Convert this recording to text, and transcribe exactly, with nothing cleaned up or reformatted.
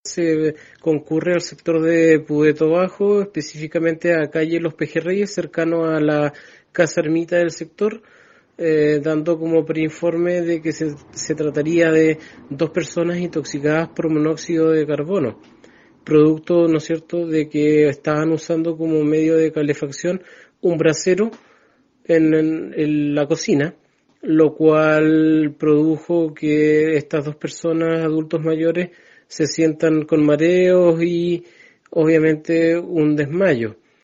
se concurre al sector de Pudeto Bajo, específicamente a calle Los Pejerreyes, cercano a la casa ermita del sector, eh, dando como preinforme de que se, se trataría de dos personas intoxicadas por monóxido de carbono, producto, ¿no es cierto?, de que estaban usando como medio de calefacción un brasero en, en, en la cocina, lo cual produjo que estas dos personas, adultos mayores, se sientan con mareos y obviamente un desmayo.